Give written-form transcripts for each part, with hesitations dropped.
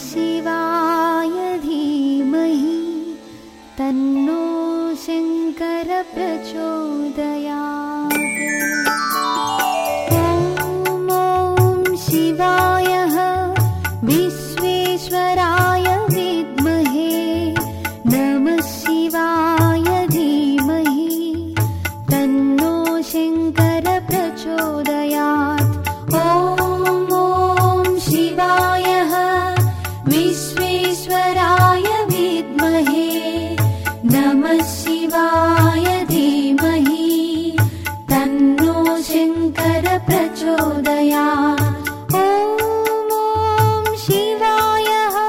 शिवाय धीमहि तन्नो शङ्कर प्रचोदयात्। ॐ शिवाय विश्वेश्वराय विद्महे नमः शिवाय धीमहि तन्नो शङ्कर प्रचोदयात्। ॐ शिवाय विश्वेश्वराय विद्महे नमः शिवाय धीमहि तन्नो शङ्कर प्रचोदयात्। ॐ शिवाय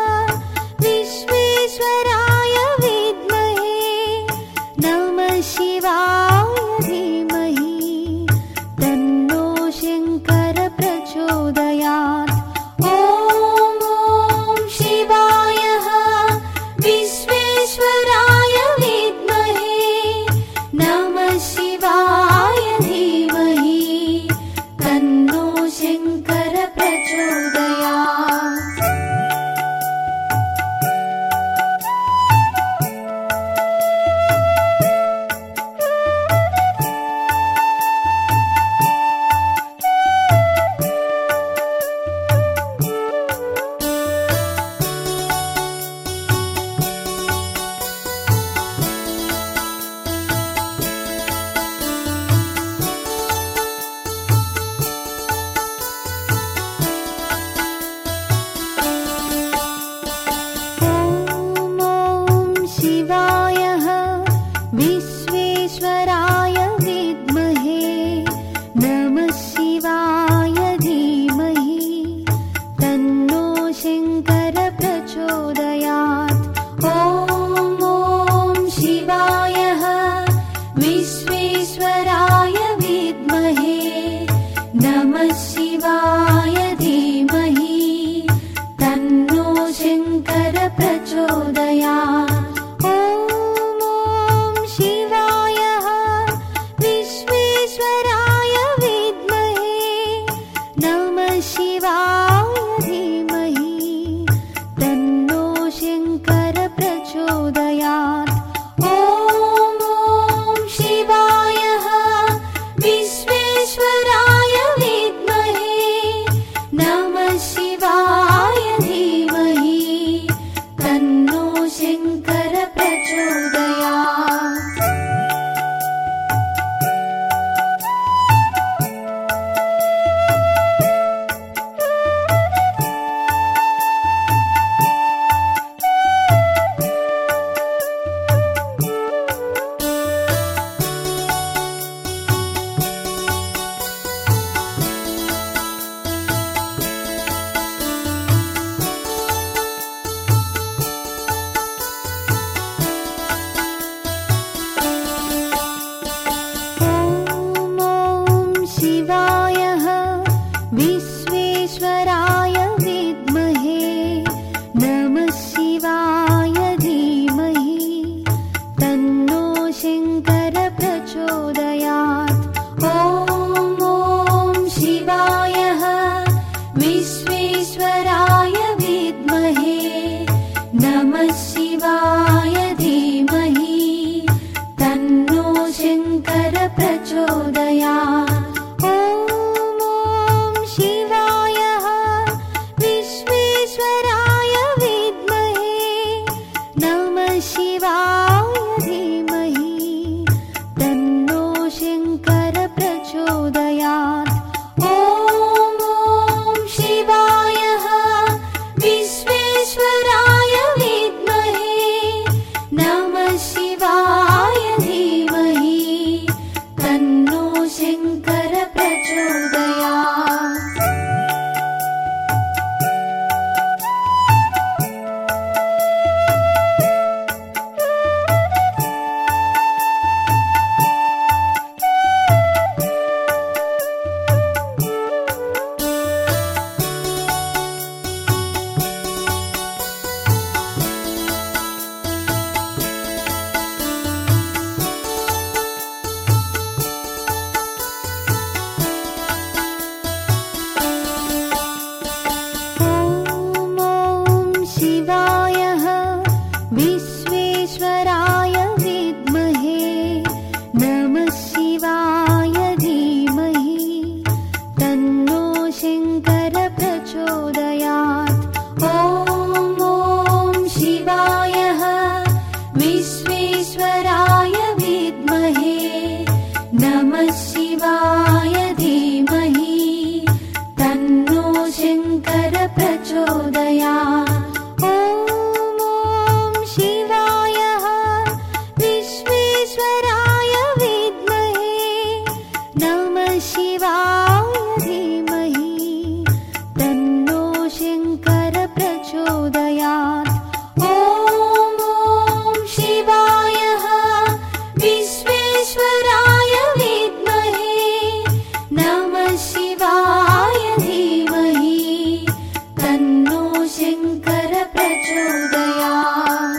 विश्वेश्वराय विद्महे नमः शिवाय धीमहि तन्नो शङ्कर प्रचोदयात्। ॐ शिवाय विश्वेश्वराय विद्महे नमः शिवाय धीमहि तन्नो शङ्कर प्रचोदयात्। शिवाय विश्वेश्वराय विद्महे नमः शिवाय धीमहि तन्नो शङ्कर प्रचोदयात्। ॐ शिवाय विश्वेश्वराय विद्महे नमः शिवाय धीमहि तन्नो शङ्कर प्रचोदयात्। शिवाय विश्वेश्वराय विद्महे नमः शिवाय धीमहि तन्नो शङ्कर प्रचोदयात्। ॐ शिवाय विश्वेश्वराय विद्महे नमः शिवाय धीमहि तन्नो शङ्कर प्रचोदयात्। शिवाय विश्वेश्वराय विद्महे नमः शिवाय धीमहि तन्नो शङ्कर प्रचोदयात्। ॐ शिवाय विश्वेश्वराय विद्महे नमः शिवाय धीमहि तन्नो शङ्कर प्रचोदयात्। शिवाय विश्वेश्वराय विद्महे प्रचोदयात्। ॐ शिवाय विश्वेश्वराय विद्महे नमः शिवाय धीमहि तन्नो शङ्कर प्रचोदयात्।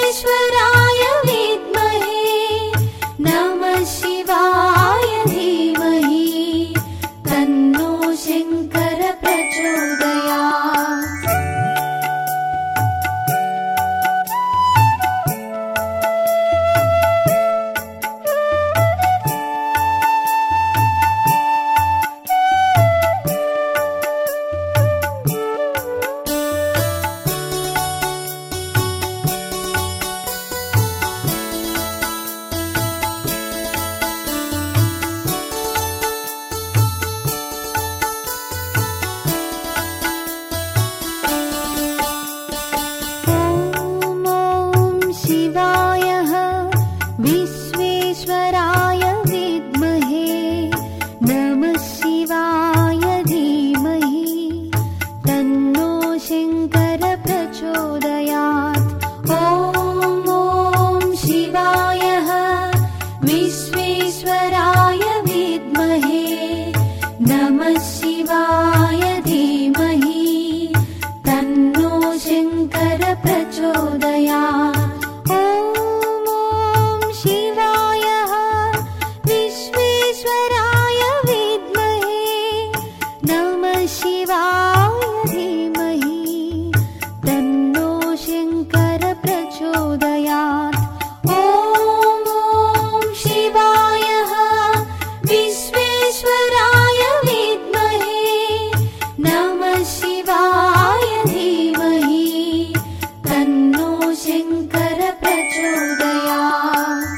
शिवाय धीमहि शिवाय धीमहि तन्नो शङ्कर प्रचोदयात्। ॐ शिवाय विश्वेश्वराय विद्महे नमः शिवाय धीमहि तन्नो शङ्कर प्रचोदयात्। ॐ शिवाय विश्वेश्वराय विद्महे नमः शिवाय धीमहि तन्नो शङ्कर प्रचोदयात्।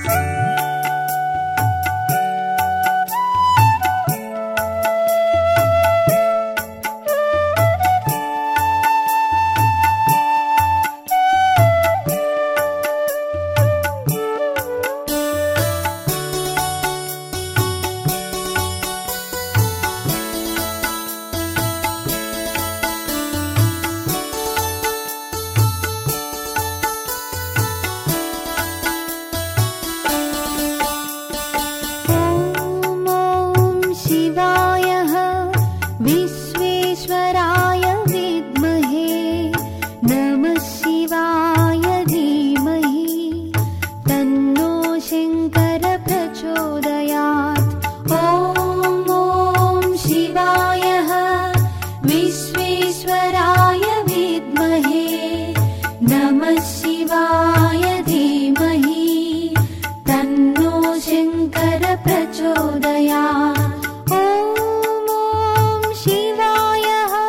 शिवाय विश्वेश्वराय विद्महे नमः शिवाय धीमहि तन्नो शङ्कर प्रचोदयात्। ॐ शिवाय विश्वेश्वराय विद्महे नमः शिवाय धीमहि तन्नो शङ्कर प्रचोदयात्। शिवाय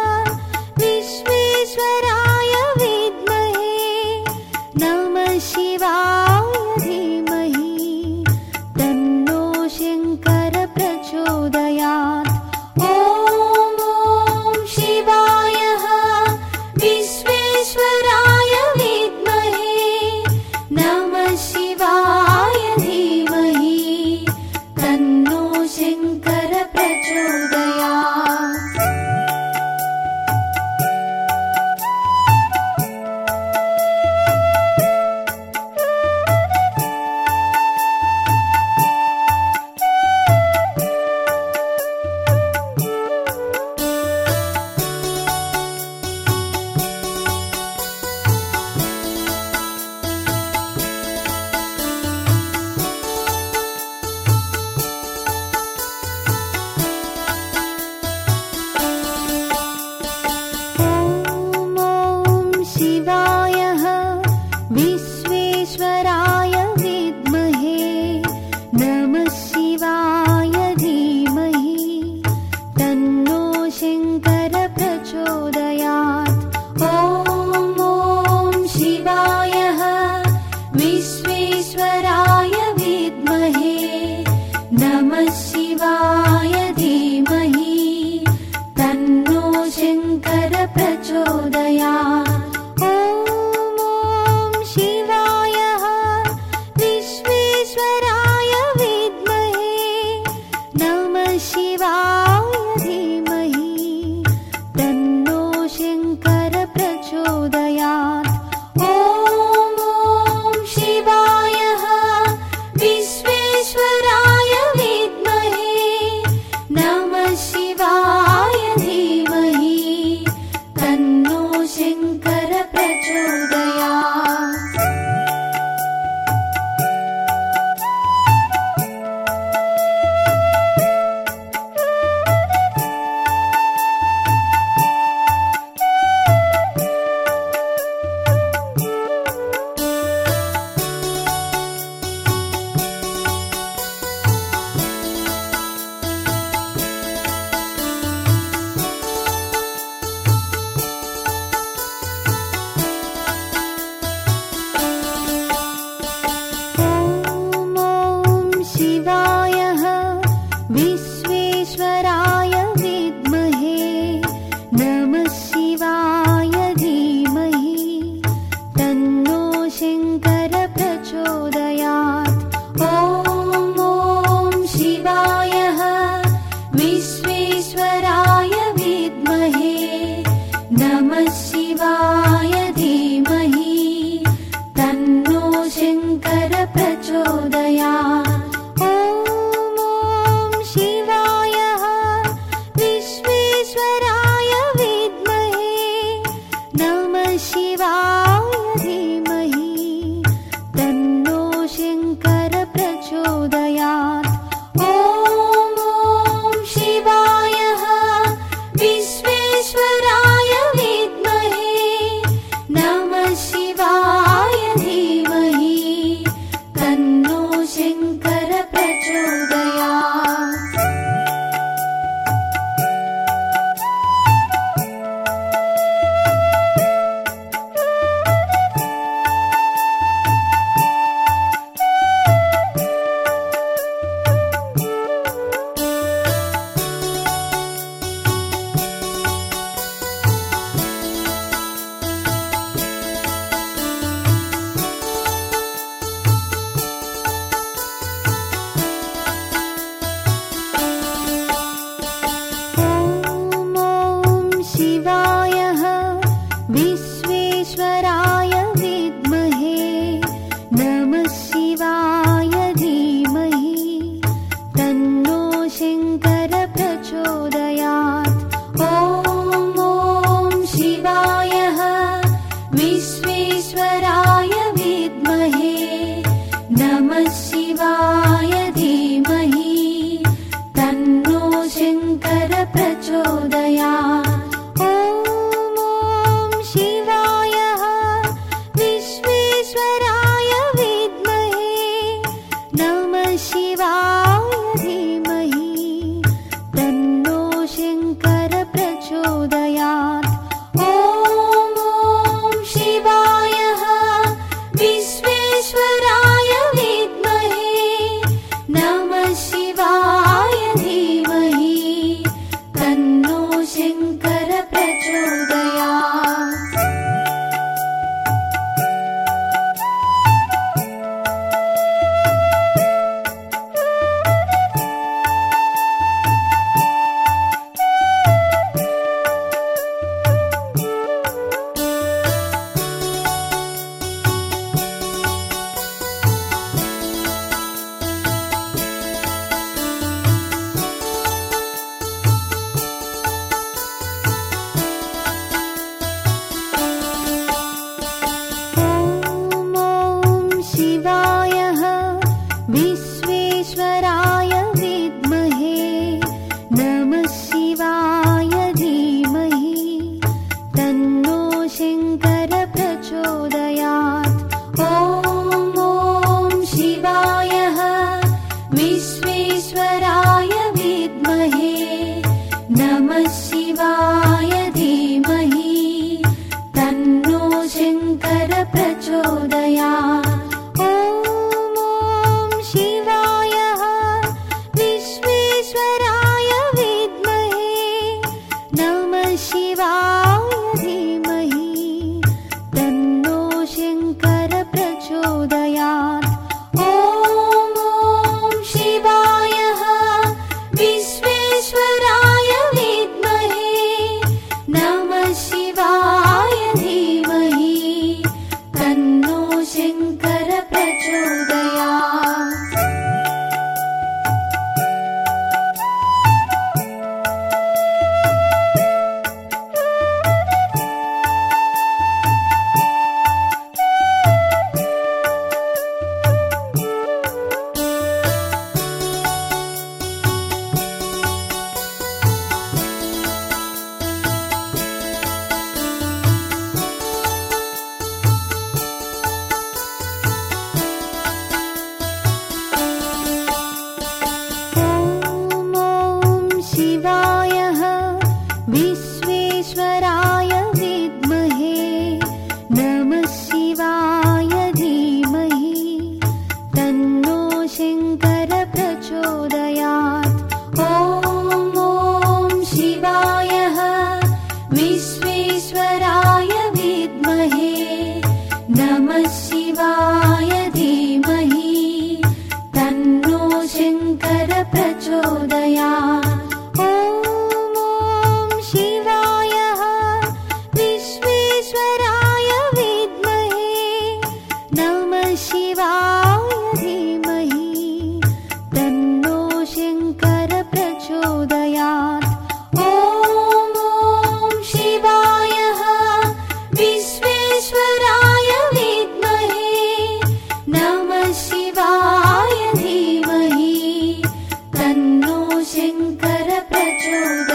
विश्वेश्वराय विद्महे नमः शिवाय धीमहि तन्नो शङ्कर प्रचोदयात्। ॐ शिवाय विश्वेश्वराय विद्महे नमः शिवाय धीमहि तन्नो शङ्कर प्रचोदयात्। शिवाय विश्वेश्वराय विद्महे नमः शिवाय धीमहि तन्नो शङ्कर प्रचोदयात्। ॐ शिवाय विश्वेश्वराय विद्महे नमः शिवाय धीमहि तन्नो शङ्कर प्रचोदयात्। शिवाय विश्वेश्वराय विद्महे नमः शिवाय धीमहि तन्नो शङ्कर प्रचोदयात्। ॐ शिवाय विश्वेश्वराय विद्महे नमः शिवाय धीमहि तन्नो शङ्कर प्रचोदयात्। शिवाय विश्वेश्वराय विद्महे नमः शिवाय धीमहि तन्नो शङ्कर प्रचोदयात्। ॐ शिवाय विश्वेश्वराय विद्महे नमः शिवाय धीमहि तन्नो शङ्कर प्रचोदयात्। ॐ शिवाय विश्वेश्वराय शङ्कर प्रचोदयात्। ॐ शिवाय विश्वेश्वराय विद्महे नमः शिवाय धीमहि तन्नो शङ्कर प्रचोदयात्। ॐ शिवाय विश्वेश्वराय विद्महे नमः शिवाय धीमहि तन्नो शङ्कर प्रचोदयात्। शिवाय विश्वेश्वराय विद्महे नमः शिवाय धीमहि तन्नो शङ्कर प्रचोदयात्। ॐ शिवाय विश्वेश्वराय विद्महे नमः शिवाय धीमहि तन्नो शङ्कर प्रचोदयात्। शिवाय विश्वेश्वराय विद्महे नमः शिवाय धीमहि तन्नो शङ्कर प्रचोदयात्। ॐ शिवाय विश्वेश्वराय विद्महे नमः शिवाय धीमहि तन्नो शङ्कर प्रचोदयात्। शिवाय विश्वेश्वराय विद्महे नमः शिवाय धीमहि तन्नो शङ्कर प्रचोदयात्। ॐ शिवाय विश्वेश्वराय विद्महे नमः शिवाय धीमहि तन्नो शङ्कर प्रचोदयात्। शिवाय विश्वेश्वराय विद्महे नमः शिवाय धीमहि तन्नो शङ्कर प्रचोदयात्। ॐ शिवाय विश्वेश्वराय विद्महे नमः शिवाय धीमहि तन्नो शङ्कर प्रचोदयात्।